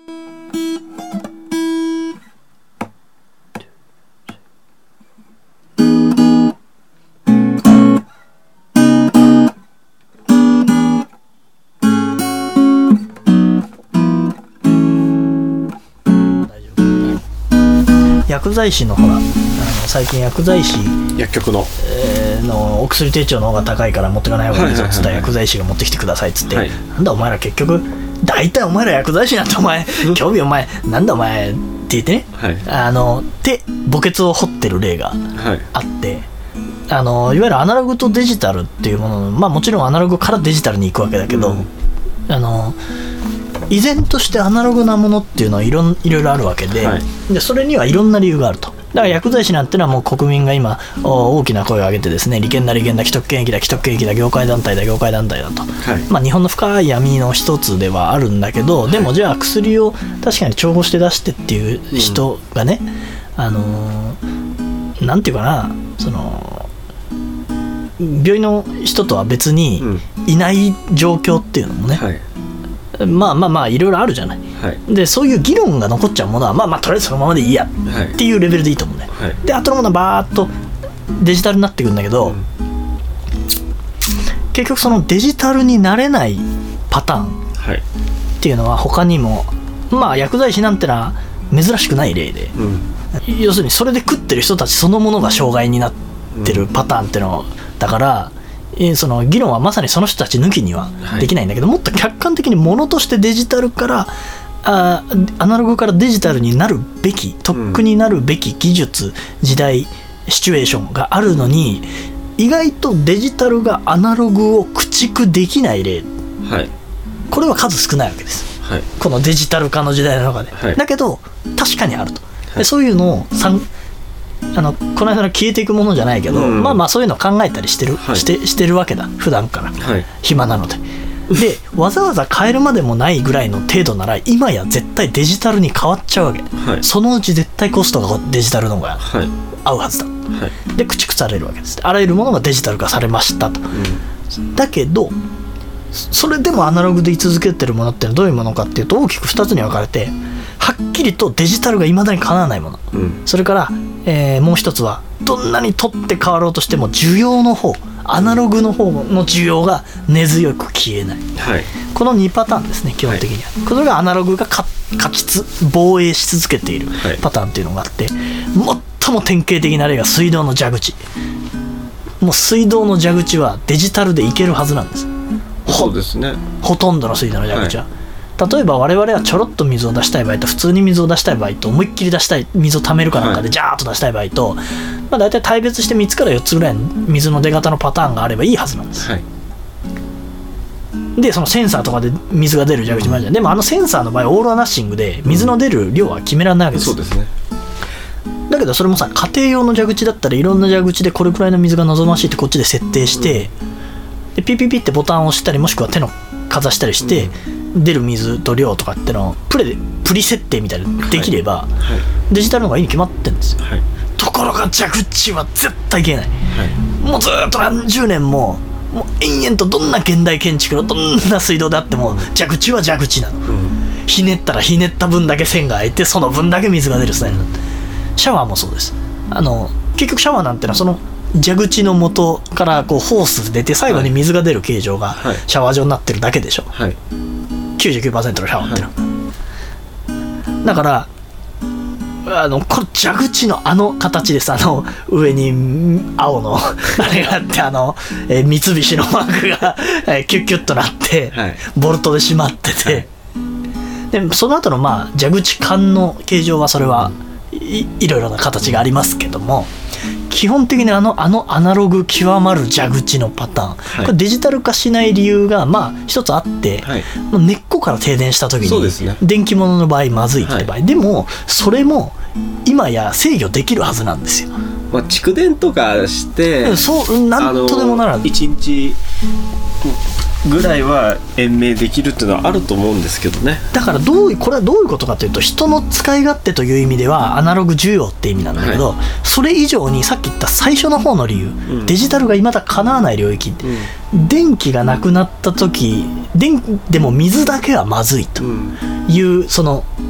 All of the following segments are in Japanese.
薬剤師のほら最近薬剤師薬局の、 お薬手帳の方が高いから持ってかない方がいいぞっつったら薬剤師が持ってきてくださいっつって、はい、なんだお前ら結局大体お前ら薬剤師なんてお前興味お前なんだお前って言ってね、はい、で墓穴を掘ってる例があって、はい、いわゆるアナログとデジタルっていうものの、まあもちろんアナログからデジタルに行くわけだけど、依然としてアナログなものっていうのはいろいろあるわけで、はい、でそれにはいろんな理由があると。だから薬剤師なんてのはもう国民が今大きな声を上げてですね、利権だ利権だ既得権益だ既得権益だ業界団体だ業界団体だと、はい、まあ、日本の深い闇の一つではあるんだけど、でもじゃあ薬を確かに調合して出してっていう人がね、なんていうかな、その病院の人とは別にいない状況っていうのもね、はい、まあいろいろあるじゃない、はい、でそういう議論が残っちゃうものはまあとりあえずそのままでいいやっていうレベルでいいと思うんだよ、はい、で後のものはバーッとデジタルになっていくんだけど、結局そのデジタルになれないパターンっていうのは他にも、まあ薬剤師なんてのは珍しくない例で、要するにそれで食ってる人たちそのものが障害になってるパターンっていうのだから、その議論はまさにその人たち抜きにはできないんだけど、もっと客観的にものとしてデジタルからアナログからデジタルになるべき、とっくになるべき技術、時代、シチュエーションがあるのに、意外とデジタルがアナログを駆逐できない例、はい、これは数少ないわけです、はい、このデジタル化の時代の中で、はい、だけど確かにあると、でそういうのをこの間の消えていくものじゃないけど、まあそういうのを考えたりしてる、はい、してるわけだ普段から、はい、暇なのででわざわざ変えるまでもないぐらいの程度なら今や絶対デジタルに変わっちゃうわけ、はい、そのうち絶対コストがデジタルの方が合うはずだ、はい、で駆逐されるわけです。あらゆるものがデジタル化されましたと、だけどそれでもアナログで居続けてるものってどういうものかっていうと大きく2つに分かれて、はっきりとデジタルが未だにかなわないもの、それから、もう一つはどんなに取って変わろうとしても需要の方、アナログの方の需要が根強く消えない、はい、この2パターンですね基本的には、はい、これがアナログが過失防衛し続けているパターンっていうのがあって、最も典型的な例が水道の蛇口。もう水道の蛇口はデジタルでいけるはずなんです。 そうですね、 ほとんどの水道の蛇口は、はい、例えば我々はちょろっと水を出したい場合と普通に水を出したい場合と思いっきり出したい水を溜めるかなんかでジャーッと出したい場合と、まあ、大体大別して3つから4つぐらいの水の出方のパターンがあればいいはずなんです、はい、でそのセンサーとかで水が出る蛇口もあるじゃん、でもセンサーの場合オールアナッシングで水の出る量は決められないわけです、 そうですね。 だけどそれもさ家庭用の蛇口だったらいろんな蛇口でこれくらいの水が望ましいってこっちで設定して、でピッピッピッってボタンを押したりもしくは手のかざしたりして、出る水と量とかってのをプリ設定みたいなできれば、はいはい、デジタルの方がいいに決まってるんですよ、はい、ところが蛇口は絶対消えない、はい、もうずっと何十年も延々とどんな現代建築のどんな水道であっても蛇口は蛇口なの、ひねったらひねった分だけ線が開いてその分だけ水が出るスタイルになって、シャワーもそうです。結局シャワーなんてのはその蛇口の元からこうホース出て最後に水が出る形状がシャワー状になってるだけでしょ、はい、99% のシャワーっての、はい、だからこの蛇口の形です。上に青のあれがあって三菱のマークがキュッキュッとなって、はい、ボルトで締まってて、はい、でその後の蛇口管の形状はそれはいろいろな形がありますけども、基本的にアナログ極まる蛇口のパターン、はい、これデジタル化しない理由が一つあって、はい、根っこから停電した時に、ね、電気物の場合まずいって場合、はい、でもそれも今や制御できるはずなんですよ。 蓄電とかしてそうなんとでもならん 1日ぐらいは延命できるっていうのはあると思うんですけどね。 だからこれはどういうことかというと、人の使い勝手という意味ではアナログ需要って意味なんだけど、はい、それ以上にさっき言った最初の方の理由、デジタルが未だ叶わない領域、電気がなくなった時でも水だけはまずいという、その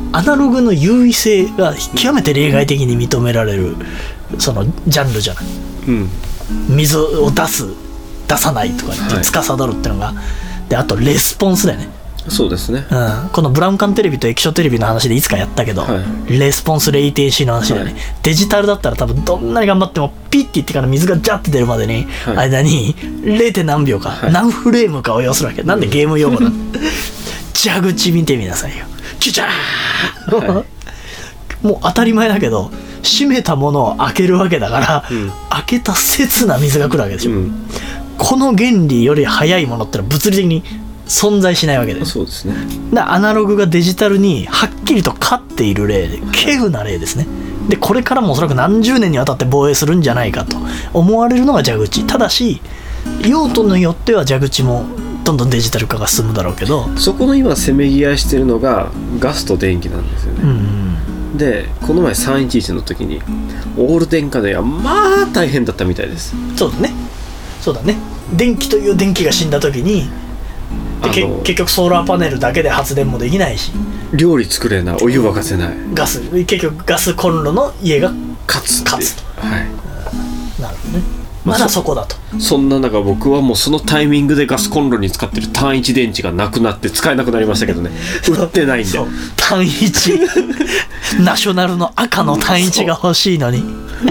アナログの優位性が極めて例外的に認められるそのジャンルじゃない、水を出さないとかって司るってのが、であとレスポンスだよね。 そうですね、 このブラウン管テレビと液晶テレビの話でいつかやったけど、レスポンスレイテンシーの話だよね、デジタルだったら多分どんなに頑張ってもピッて言ってから水がジャッて出るまでに、間に 0. 何秒か、何フレームかを要するわけ。なんでゲーム用語だ蛇口見てみなさいよ。チュチャー、もう当たり前だけど閉めたものを開けるわけだから、開けた刹那水が来るわけでしょ、この原理より速いものってのは物理的に存在しないわけで。 そうですね。 アナログがデジタルにはっきりと勝っている例で、稀有な例ですね。でこれからもおそらく何十年にわたって防衛するんじゃないかと思われるのが蛇口。ただし用途によっては蛇口もどんどんデジタル化が進むだろうけど、 そこの今せめぎ合いしてるのがガスと電気なんですよね、でこの前311の時にオール電化ではまあ大変だったみたいです。 そうだね。電気という電気が死んだ時に結局ソーラーパネルだけで発電もできないし、 料理作れない、お湯沸かせない、 結局ガスコンロの家が勝つと、なるほどね。まだそこだと。 そんな中僕はもうそのタイミングでガスコンロに使ってる単一電池がなくなって使えなくなりましたけどね。売ってないんで。 単一ナショナルの赤の単一が欲しいのに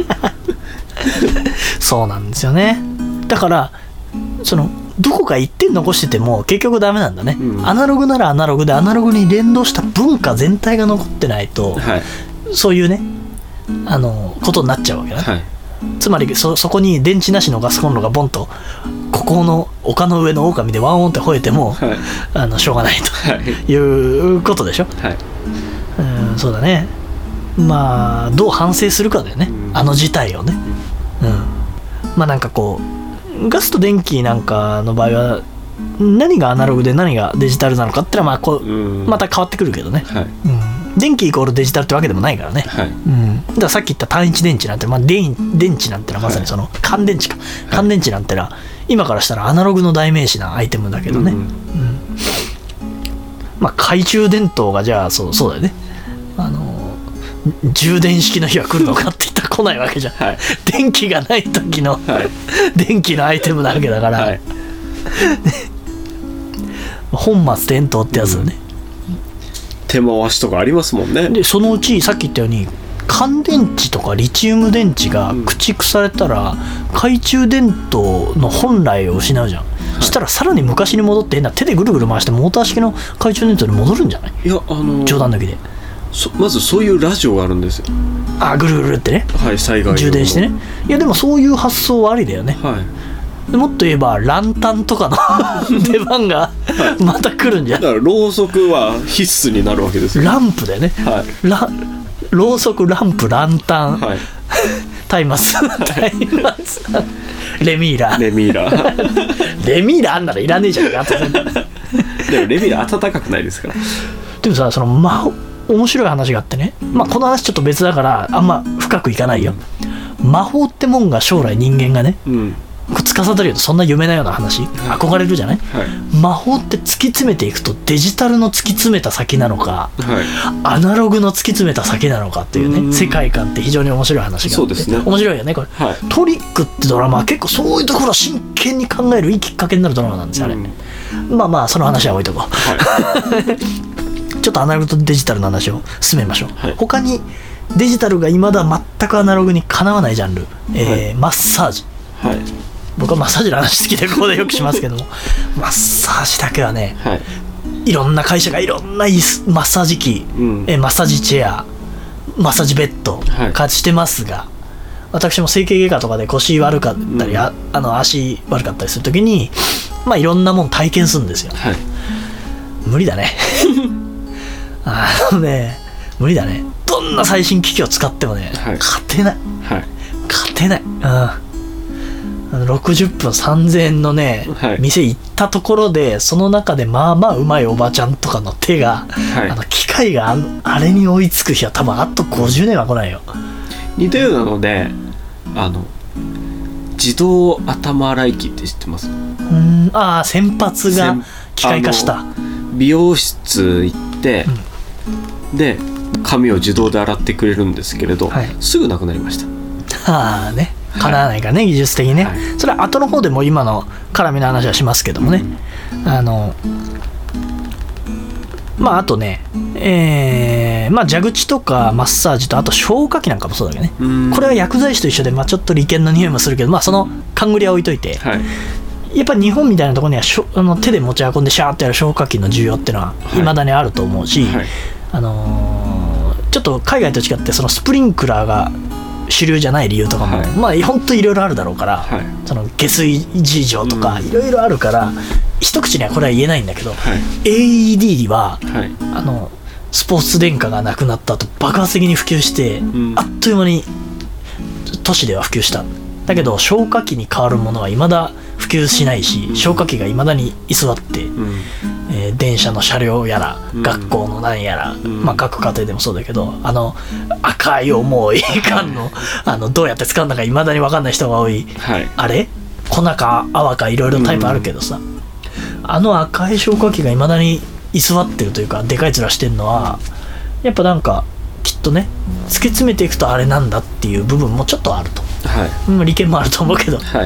そうなんですよね。だからそのどこか1点残してても結局ダメなんだね、アナログならアナログでアナログに連動した文化全体が残ってないと、そういうねことになっちゃうわけだね、つまり そこに電池なしのガスコンロがボンとここの丘の上の狼でワンオンって吠えても、しょうがないということでしょ、そうだね。まあどう反省するかだよね、事態をね、まあなんかこうガスと電気なんかの場合は何がアナログで何がデジタルなのかってのはまた変わってくるけどね、電気イコールデジタルってわけでもないからね、だからさっき言った単一電池なんて、電池なんてのはまさにその乾電池か、乾電池なんてのは今からしたらアナログの代名詞なアイテムだけどね、懐中電灯がじゃあそうだよね、充電式の日は来るのかって言ったら来ないわけじゃん、電気がない時の、電気のアイテムなわけだから、本末転倒ってやつだね、 手回しとかありますもんね。 でそのうちさっき言ったように乾電池とかリチウム電池が駆逐されたら、懐中電灯の本来を失うじゃん、したらさらに昔に戻って変な手でぐるぐる回してモーター式の懐中電灯に戻るんじゃない？いや冗談抜きでまずそういうラジオがあるんですよ。 ぐるぐるってね、 災害充電してね。いやでもそういう発想はありだよね、でもっと言えばランタンとかの出番がまた来るんじゃん。 だからろうそくは必須になるわけですよ。 ランプだよね、ろうそく、ランプ、ランタン、タイマスレミーラレミーラあんならいらねえじゃんかでもレミーラ暖かくないですから。 でもさ、その面白い話があってね、この話ちょっと別だからあんま深くいかないよ、魔法ってもんが将来人間がね、司るよとそんな夢なような話、憧れるじゃない、魔法って突き詰めていくとデジタルの突き詰めた先なのか、アナログの突き詰めた先なのかっていうね、世界観って非常に面白い話があって、面白いよねこれ、トリックってドラマは結構そういうところを真剣に考えるいいきっかけになるドラマなんですよ、あれ。その話は置いとこう、ちょっとアナログとデジタルの話を進めましょう、他にデジタルが未だ全くアナログにかなわないジャンル、マッサージ、僕はマッサージの話好きでここでよくしますけどもマッサージだけはね、いろんな会社がいろんなマッサージ機、マッサージチェア、マッサージベッド開発してますが、私も整形外科とかで腰悪かったり、足悪かったりするときにいろんなもん体験するんですよ、無理だね無理だね。どんな最新機器を使ってもね、勝てない、勝てない。60分3000円のね、店行ったところでその中でうまいおばちゃんとかの手が、機械があれに追いつく日は多分あと50年は来ないよ。 似たようなので自動頭洗い機って知ってます？ 洗髪が機械化した。 美容室行って、 で髪を自動で洗ってくれるんですけれど、はい、すぐなくなりました。 はあね、かなわないからね、技術的にね、はい、それは後の方でも今の絡みの話はしますけどもね、まああとね、まあ蛇口とかマッサージとあと消火器なんかもそうだけどね、これは薬剤師と一緒で、まあ、ちょっと利権の匂いもするけど、まあその勘繰りは置いといて、はい、やっぱり日本みたいなところには手で持ち運んでシャーってやる消火器の需要っていうのは未だにあると思うし、はい、ちょっと海外と違ってそのスプリンクラーが主流じゃない理由とかも、はい、まあ本当いろいろあるだろうから、はい、その下水事情とかいろいろあるから、一口にはこれは言えないんだけど、はい、AED は、はい、スポーツ電化がなくなった後爆発的に普及して、あっという間に都市では普及した。だけど消火器に変わるものは未だ普及しないし、消火器が未だに居座って、電車の車両やら、学校の何やら、まあ各家庭でもそうだけど、赤い重い缶のどうやって使うんだか未だに分かんない人が多い、はい、あれ粉か泡かいろいろタイプあるけどさ、赤い消火器が未だに居座ってるというかでかい面してるのはやっぱなんかきっとね突き詰めていくとあれなんだっていう部分もちょっとあると、はい、利権もあると思うけど、はい、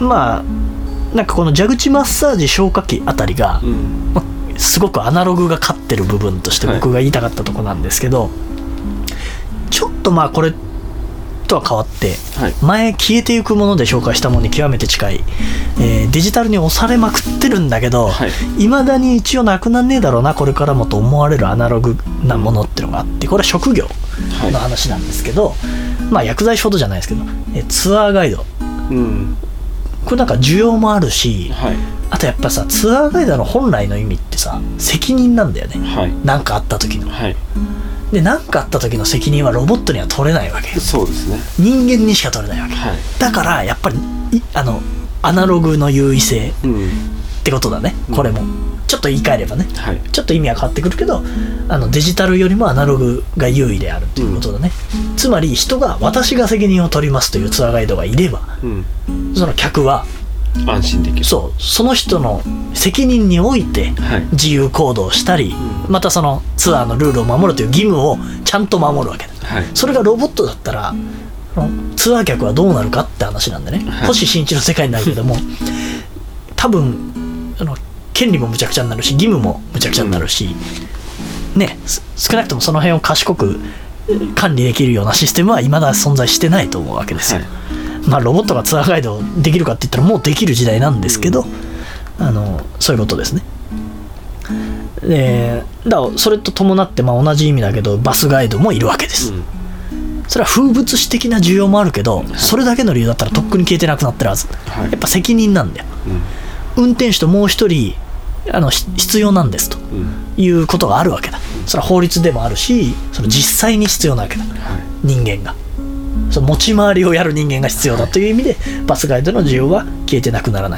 まあなんかこの蛇口マッサージ消火器あたりが、すごくアナログが勝ってる部分として僕が言いたかったところなんですけど、はい、ちょっとまあこれとは変わって、はい、前消えていくもので紹介したものに極めて近い、デジタルに押されまくってるんだけど、いまだに一応なくなんねえだろうなこれからもと思われるアナログなものっていうのがあって、これは職業の話なんですけど、まあ薬剤師ほどじゃないですけど、ツアーガイド、これなんか需要もあるし、はい、あとやっぱさツアーガイドの本来の意味ってさ責任なんだよね、はい、なんかあった時の、はい、でなんかあった時の責任はロボットには取れないわけ。 そうですね、 人間にしか取れないわけ、はい、だからやっぱりアナログの優位性ってことだね、これもちょっと言い換えればね、はい、ちょっと意味は変わってくるけどデジタルよりもアナログが優位であるということだね、つまり人が私が責任を取りますというツアーガイドがいれば、その客は安心できる。 その人の責任において自由行動したり、またそのツアーのルールを守るという義務をちゃんと守るわけだ、はい、それがロボットだったらツアー客はどうなるかって話なんでね、はい、星新一の世界になるけども多分権利もむちゃくちゃになるし義務もむちゃくちゃになるし、ね、少なくともその辺を賢く管理できるようなシステムは未だ存在してないと思うわけですよ、はい、まあロボットがツアーガイドできるかって言ったらもうできる時代なんですけど、そういうことですね。だからそれと伴ってまあ同じ意味だけどバスガイドもいるわけです、それは風物詩的な需要もあるけど、それだけの理由だったらとっくに消えてなくなってるはず、やっぱ責任なんだよ、運転手ともう一人必要なんですということがあるわけだ。それは法律でもあるし、その実際に必要なわけだ、人間がその持ち回りをやる人間が必要だという意味で、バスガイドの需要は消えてなくならない、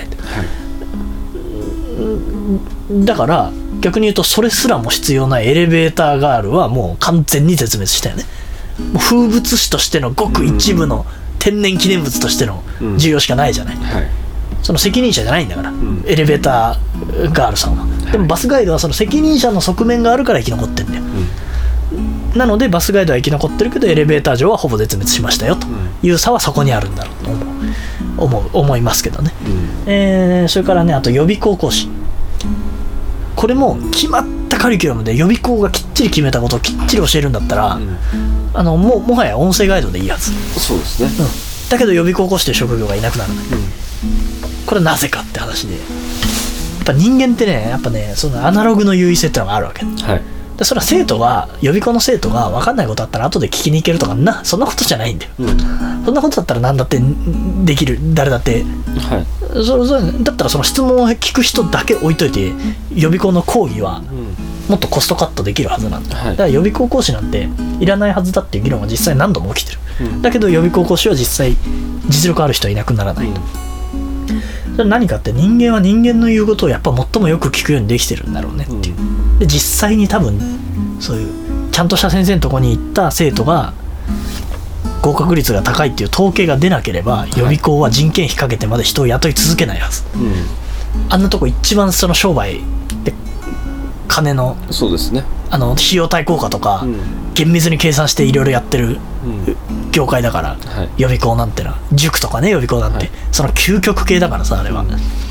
だから逆に言うとそれすらも必要なエレベーターガールはもう完全に絶滅したよね。もう風物詩としてのごく一部の天然記念物としての需要しかないじゃない、その責任者じゃないんだから、エレベーターガールさんは、でもバスガイドはその責任者の側面があるから生き残ってんだよ、なのでバスガイドは生き残ってるけどエレベーター上はほぼ絶滅しましたよという差はそこにあるんだろうと思いますけどね、それからね、あと予備校講師、これも決まったカリキュラムで予備校がきっちり決めたことをきっちり教えるんだったら、もはや音声ガイドでいいはず。 そうですね、 だけど予備校講師という職業がいなくならない、これはなぜかって話で、やっぱ人間ってね、やっぱね、そのアナログの優位性ってのがあるわけ、でそれは生徒が予備校の生徒が分かんないことあったら後で聞きに行けるとかそんなことじゃないんだよ、そんなことだったら何だってできる、誰だって、だったらその質問を聞く人だけ置いといて予備校の講義はもっとコストカットできるはずなんだ、だから予備校講師なんていらないはずだっていう議論は実際何度も起きてる、だけど予備校講師は実際実力ある人はいなくならないと、それ何かって人間は人間の言うことをやっぱ最もよく聞くようにできてるんだろうねっていう、で実際に多分そういうちゃんとした先生のとこに行った生徒が合格率が高いっていう統計が出なければ、予備校は人件費かけてまで人を雇い続けないはず、あんなとこ一番その商売で金の費用対効果とか、厳密に計算していろいろやってる業界だから、予備校なんてのは塾とかね、予備校なんて、その究極系だからさ、あれは、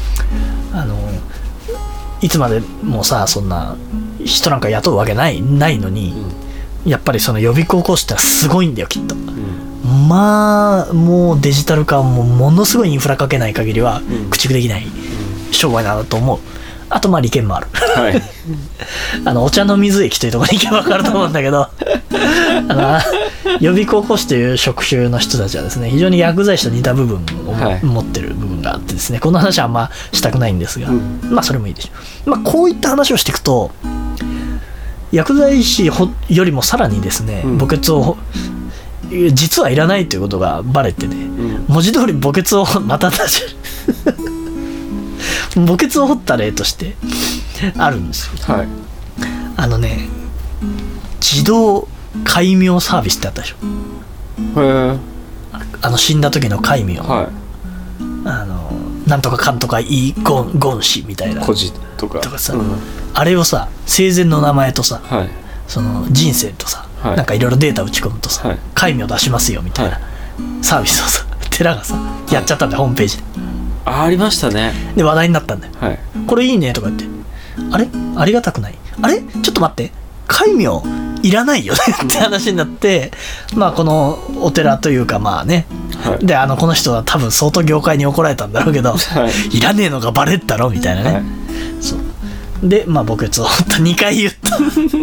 いつまでもさ、そんな人なんか雇うわけないのに、やっぱりその予備校講師ってすごいんだよ、きっと。まあもうデジタル化もものすごいインフラかけない限りは駆逐できない商売なんだと思う。あとまあ利権もある、はい、お茶の水駅というところに行けば分かると思うんだけど予備校講師という職種の人たちはですね、非常に薬剤師と似た部分を持ってる部分があってですね、この話はあんましたくないんですが、まあそれもいいでしょう。まあこういった話をしていくと、薬剤師よりもさらにですね、墓穴を実はいらないということがバレてね、文字通り墓穴をまた出してる墓穴を掘った例としてあるんですよ、はい、自動戒名サービスってあったでしょ。へえ。死んだ時の戒名、はい、なんとかかんとかいいゴン氏みたいな孤児とかさ、あれをさ、生前の名前とさ、はい、その人生とさ、はい、なんかいろいろデータ打ち込むとさ、はい、戒名出しますよみたいなサービスをさ、寺がさやっちゃったんだよ、ホームページで。 ありましたね。 で話題になったんだよ、はい、これいいねとか言って、あれありがたくない、あれちょっと待って、戒名いらないよねって話になって、まあこのお寺というかまあね、はい、でこの人は多分相当業界に怒られたんだろうけど、はい、いらねえのがバレったろみたいなね、はい、そうで、まあ墓穴を2回言った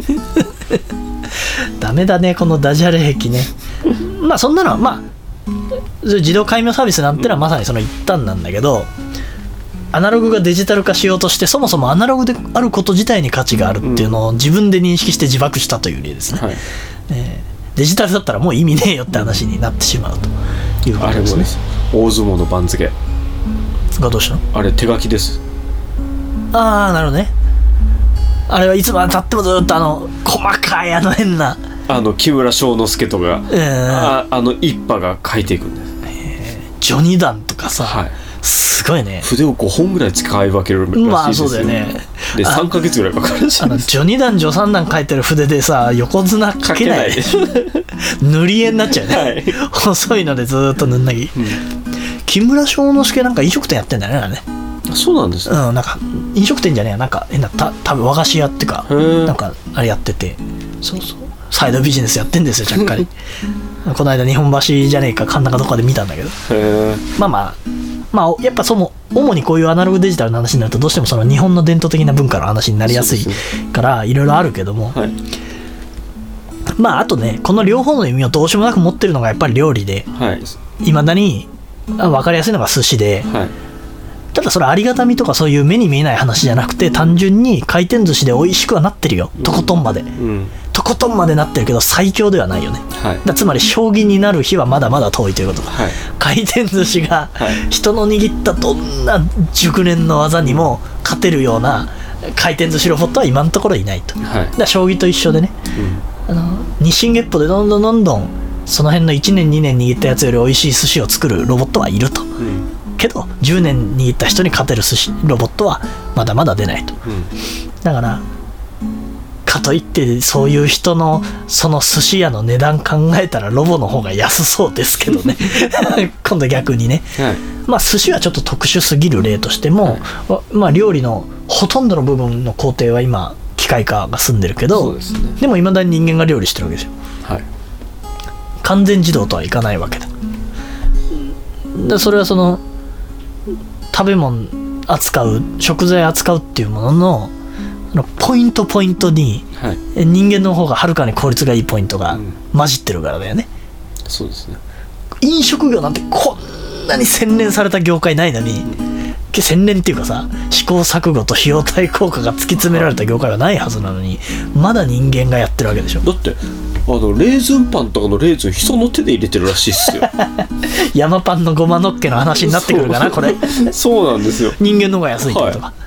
ダメだねこのダジャレ癖ねまあそんなのはまあ自動戒名サービスなんてのはまさにその一端なんだけど、アナログがデジタル化しようとして、そもそもアナログであること自体に価値があるっていうのを自分で認識して自爆したという例ですね、はい、デジタルだったらもう意味ねえよって話になってしまうということですね。 あれもね、大相撲の番付がどうしたの？ あれ手書きです。 ああなるほどね。あれはいつまでたってもずっと細かい変な木村庄之助とか、一派が書いていくんです、 序二段とかさ、はい、すごいね。 筆を5本ぐらい使い分けるらしいですよ。 まあそうだよね。 で3ヶ月ぐらいかかるらしいです。 序二段序三段書いてる筆でさ、横綱書けない塗り絵になっちゃうね、はい、細いのでずっと塗んなぎ、木村庄之助なんか飲食店やってんだよね、あれね。 そうなんですね。 なんか飲食店じゃねえや、なんか変な多分和菓子屋っていうか、なんかあれやってて、そうサイドビジネスやってんですよ、ちゃっかりこの間日本橋じゃねえか神田かどっかで見たんだけど、まあやっぱ主にこういうアナログデジタルの話になるとどうしてもその日本の伝統的な文化の話になりやすいからいろいろあるけども、はい、まああとね、この両方の意味をどうしようもなく持ってるのがやっぱり料理で、いまだに分かりやすいのが寿司で、はい、ただそれありがたみとかそういう目に見えない話じゃなくて、単純に回転寿司で美味しくはなってるよ、とことんまで、とことんまでなってるけど最強ではないよね、はい、つまり将棋になる日はまだまだ遠いということ、はい、回転寿司が人の握ったどんな熟練の技にも勝てるような回転寿司ロボットは今のところいないと、はい、だから将棋と一緒でね、日進月歩でどんどんその辺の1年2年握ったやつより美味しい寿司を作るロボットはいると、けど10年握った人に勝てる寿司ロボットはまだまだ出ないと、だからかといってそういう人のその寿司屋の値段考えたらロボの方が安そうですけどね今度逆にね、はい、まあ寿司はちょっと特殊すぎる例としても、はい、まあ料理のほとんどの部分の工程は今機械化が進んでるけど、そうですね、でも未だに人間が料理してるわけですよ、はい、完全自動とはいかないわけだ。でそれはその食べ物扱う食材扱うっていうもののポイントに人間の方がはるかに効率がいいポイントが混じってるからだよね、 そうですね。 飲食業なんてこんなに洗練された業界ないのに、洗練っていうかさ、試行錯誤と費用対効果が突き詰められた業界はないはずなのに、まだ人間がやってるわけでしょ。 だってレーズンパンとかのレーズン人の手で入れてるらしいっすよ山パンのごまのっけの話になってくるかなこれそうなんですよ。 人間の方が安いってことか、はい、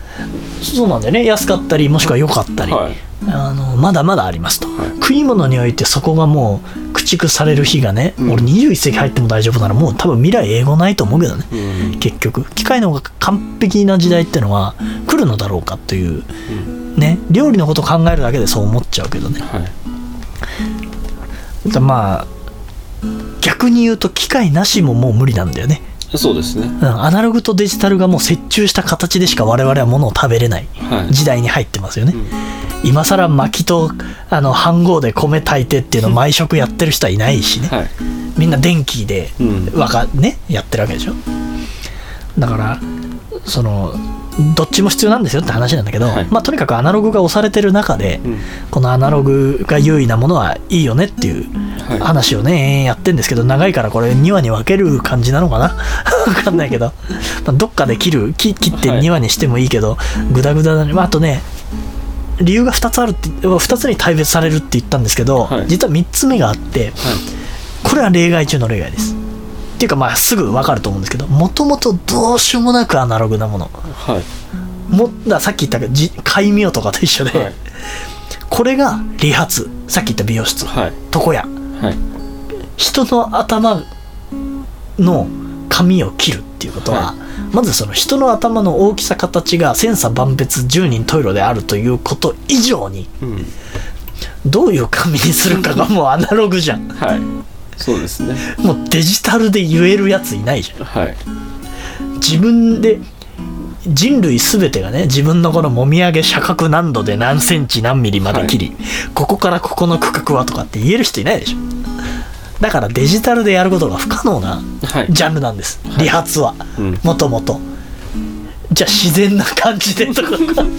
そうなんだよね。安かったりもしくは良かったり、はい、まだまだありますと、はい、食い物においてそこがもう駆逐される日がね、俺21世紀入っても大丈夫ならもう多分未来英語ないと思うけどね、結局機械の方が完璧な時代ってのは来るのだろうかというね、料理のこと考えるだけでそう思っちゃうけどね、 はい、 まあ逆に言うと機械なしももう無理なんだよね。 そうですね、 アナログとデジタルがもう折衷した形でしか我々は物を食べれない時代に入ってますよね、今更薪と飯盒で米炊いてっていうのを毎食やってる人はいないしね、みんな電気でやってるわけでしょ。だからどっちも必要なんですよって話なんだけど、まあ、とにかくアナログが押されてる中で、このアナログが優位なものはいいよねっていう話をね、やってんですけど、長いからこれ2話に分ける感じなのかな分かんないけど、まあ、どっかで切って2話にしてもいいけど、グダグダだね。まあ、あとね理由が2つあるって2つに大別されるって言ったんですけど、実は3つ目があって、これは例外中の例外です。っていうかまあすぐ分かると思うんですけど、もともとどうしようもなくアナログなもの、ださっき言ったけど戒名とかと一緒で、これが理髪、さっき言った美容室、床屋、人の頭の髪を切るっていうことは、まずその人の頭の大きさ形が千差万別十人十色であるということ以上に、どういう髪にするかがもうアナログじゃん。 そうですね。 もうデジタルで言えるやついないじゃん、自分で人類すべてがね、自分のこのもみあげ斜角何度で何センチ何ミリまで切り、ここからここの区画はとかって言える人いないでしょ。だからデジタルでやることが不可能なジャンルなんです、理髪はもともと。じゃあ自然な感じでとか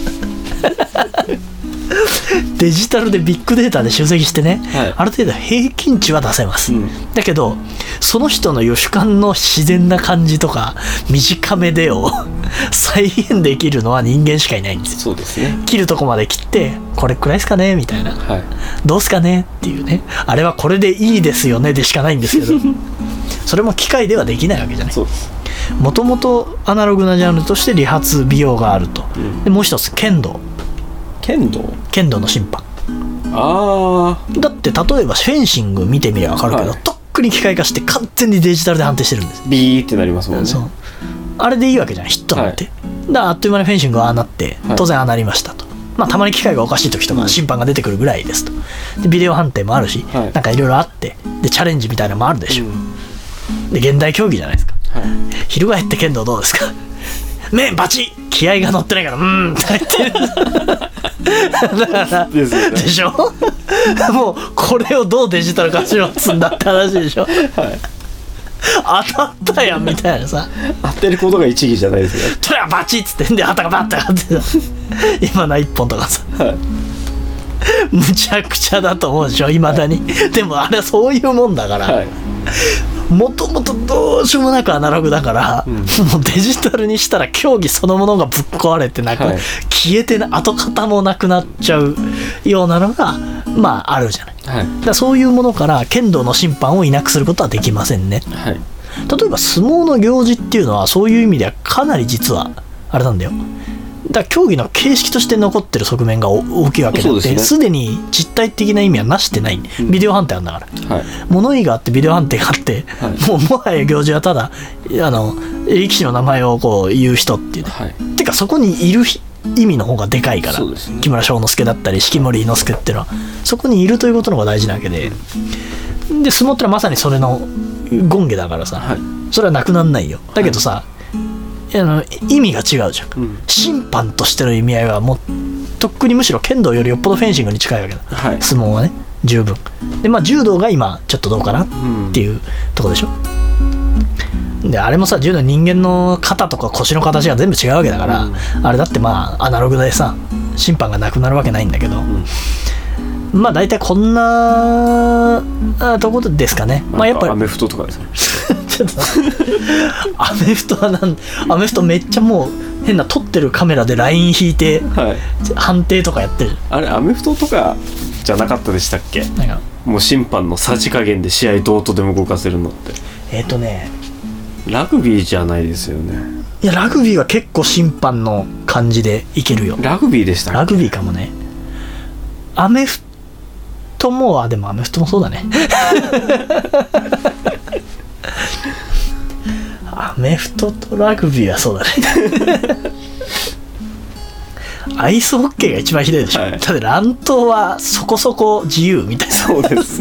デジタルでビッグデータで集積してね、ある程度平均値は出せます、だけどその人の主観の自然な感じとか短めでを再現できるのは人間しかいないんですよ。 そうですね。 切るとこまで切ってこれくらいですかねみたいな、どうすかねっていうね、あれはこれでいいですよねでしかないんですけどそれも機械ではできないわけじゃない。もともとアナログなジャンルとして理髪美容があると、でもう一つ剣道の審判。だって例えばフェンシング見てみれば分かるけど、とっくに機械化して完全にデジタルで判定してるんです。 ビーってなりますもんね。 あれでいいわけじゃん、ヒットなんて、だからあっという間にフェンシングはああなって、当然ああなりましたと。まあたまに機械がおかしい時とか審判が出てくるぐらいですと。でビデオ判定もあるし、なんかいろいろあって、でチャレンジみたいなのもあるでしょ、で現代競技じゃないですか、翻って剣道どうですか目バチッ、気合が乗ってないからって言ってるだからでしょもうこれをどうデジタル化しようっつんだって話でしょ、当たったやんみたいなさ、 当てることが一義じゃないですよ。 とやバチッつってんで旗がバッて上がって今の一本とかさ、むちゃくちゃだと思うでしょいまだに、でもあれはそういうもんだから、もともとどうしようもなくアナログだから、もうデジタルにしたら競技そのものがぶっ壊れて消えて跡形もなくなっちゃうようなのがまああるじゃない、だそういうものから剣道の審判をいなくすることはできませんね、例えば相撲の行事っていうのはそういう意味ではかなり実はあれなんだよ。だから競技の形式として残ってる側面が大きいわけであって、すでに実体的な意味はなしてない、ビデオ判定あるんだから、物言いがあってビデオ判定があって、もはや行事はただ力士の名前をこう言う人っていう、てかそこにいる意味の方がでかいから、木村庄之助だったり式守伊之助っていうのはそこにいるということの方が大事なわけで、で相撲ってのはまさにそれの権下だからさ、それはなくなんないよ。だけどさ、意味が違うじゃん、審判としての意味合いはもうとっくにむしろ剣道よりよっぽどフェンシングに近いわけだ、相撲はね十分で、まあ柔道が今ちょっとどうかなっていうとこでしょ、であれもさ、柔道人間の肩とか腰の形が全部違うわけだから、あれだってまあアナログでさ審判がなくなるわけないんだけど、まあ大体こんなところですかね。まあやっぱりアメフトとかですねちょっとアメフトはアメフトめっちゃもう変な撮ってるカメラでライン引いて、判定とかやってる。 あれアメフトとかじゃなかったでしたっけ？もう審判のさじ加減で試合どうとでも動かせるのって。ラグビーじゃないですよね。 いやラグビーは結構審判の感じでいけるよ。 ラグビーでしたっけ？ ラグビーかもね。アメフトもでもアメフトもそうだねアメフトとラグビーはそうだねアイスホッケーが一番ひどいでしょ、はい、だって乱闘はそこそこ自由みたいな。 そうです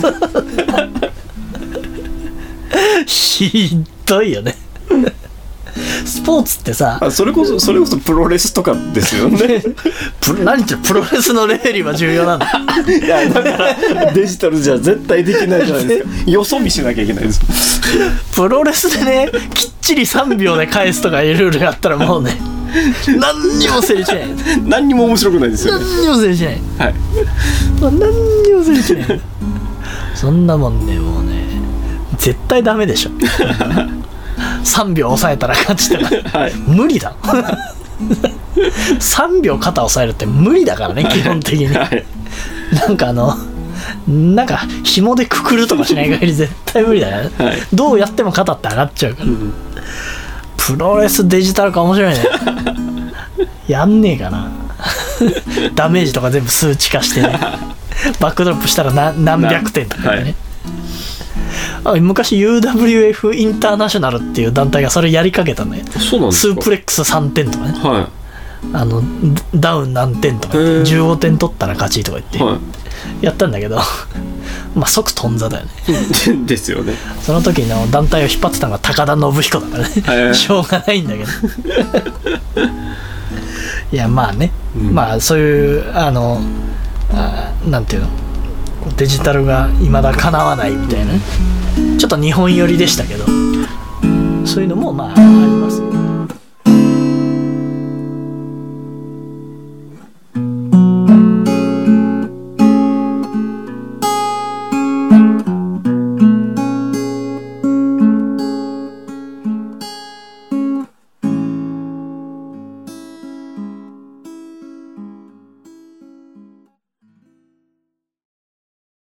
ひどいよねスポーツってさ、 それこそプロレスとかですよね何言ってる、プロレスのレフェリーは重要なんだいやだからデジタルじゃ絶対できないじゃないですかよそ見しなきゃいけないですプロレスでねきっちり3秒で返すとかいうルールがあったらもうね何にも成立しない何にも面白くないですよね。 何にも成立しない、はい、何にも成立しないそんなもんね、もうね絶対ダメでしょ3秒抑えたら勝ちとか、はい、無理だ3秒肩押さえるって無理だからね基本的に、はい、なんか紐でくくるとかしない限り絶対無理だよね、はい、どうやっても肩って上がっちゃうから、うん、プロレスデジタル化面白いねやんねえかなダメージとか全部数値化してねバックドロップしたら何百点とかね、はい、昔 UWF インターナショナルっていう団体がそれやりかけたね。 そうなんですか。 スープレックス3点とかね、 はい、 ダウン何点とか15点取ったら勝ちとか言って、はい、やったんだけどまあ即頓挫だよねですよね。 その時の団体を引っ張ってたのが高田信彦だからねしょうがないんだけどいやまあね、うん、まあそういうなんていうの、デジタルが未だかなわないみたいな、ちょっと日本寄りでしたけど、そういうのもまああります。